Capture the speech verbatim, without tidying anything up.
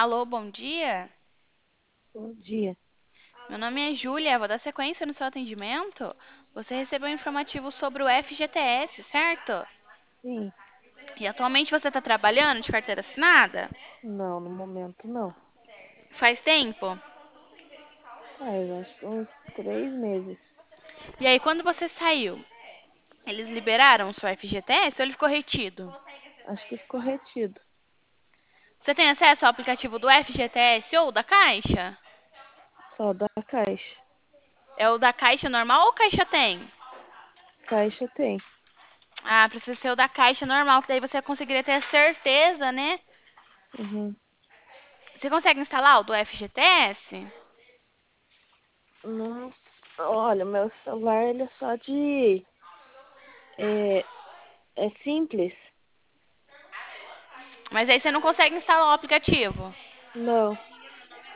Alô, bom dia. Bom dia. Meu nome é Júlia, vou dar sequência no seu atendimento. Você recebeu um informativo sobre o F G T S, certo? Sim. E atualmente você está trabalhando de carteira assinada? Não, no momento não. Faz tempo? Faz acho que uns três meses. E aí, quando você saiu, eles liberaram o seu F G T S ou ele ficou retido? Acho que ficou retido. Você tem acesso ao aplicativo do F G T S ou da Caixa? Só da Caixa. É o da Caixa normal ou Caixa tem? Caixa tem. Ah, precisa ser o da Caixa normal, que daí você conseguiria ter certeza, né? Uhum. Você consegue instalar o do F G T S? Nossa, olha, meu celular ele é só de. É, é simples. Mas aí você não consegue instalar o aplicativo. Não.